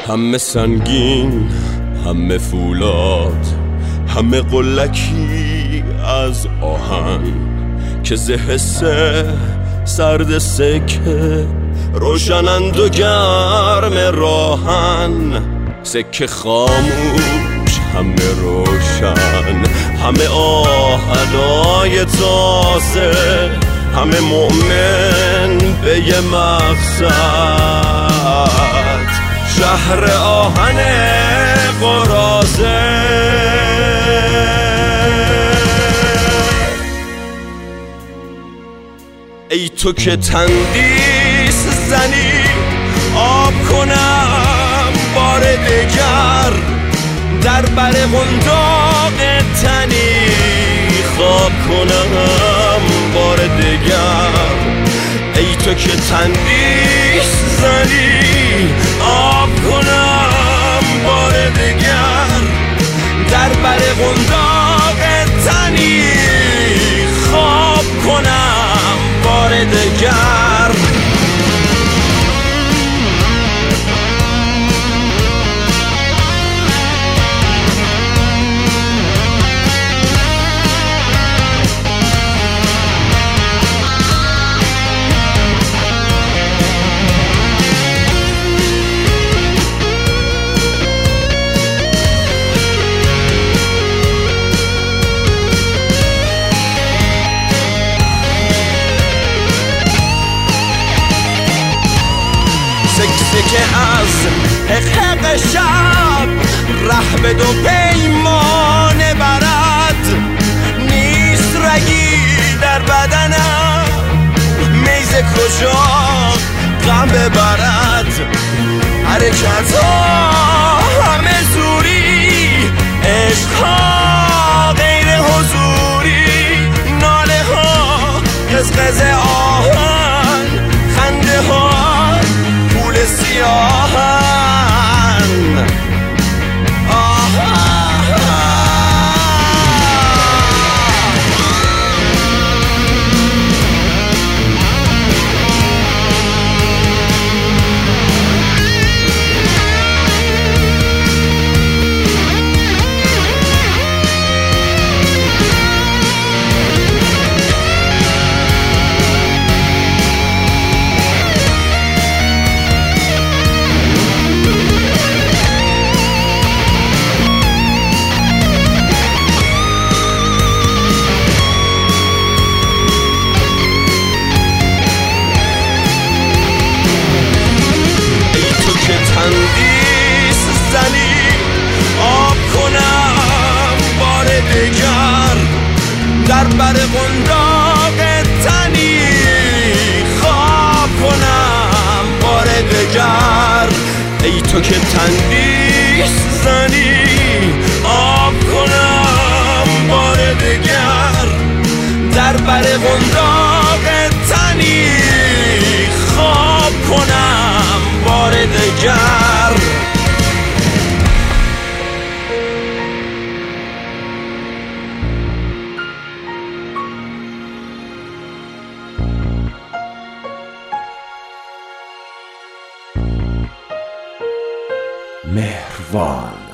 همه سنگین، همه فولاد، همه قلکی از آهن که حس سرد سکه روشنند و گرم راهن. سکه خاموش همه روشن، همه آهنای تازه، همه مؤمن به یه مقصد. شهر آهن قرازه، ای تو که تندیس زنی آب کنم بار دگر، در بر قنداق تنی خواب کنم بار دگر. ای تو که تندیس زنی آب کنم بار دگر، در بر قنداق تنی خواب کنم بار دگر. سکسکه از حقق شب ره به دو پیمانه برد. نیست رگی در بدنم میز کجا غم ببرد. حرکت ها همه زوری، عشق ها غیر حضوری، ناله ها قزقز آهن، خنده ها سیاهن. تندیس زنی آب کنم بار دگر، در بر قنداق تنی خواب کنم بار دگر. ای تو که تندیس زنی آب کنم بار دگر، در بر قنداق تنی خواب کنم بار دگر. مهروان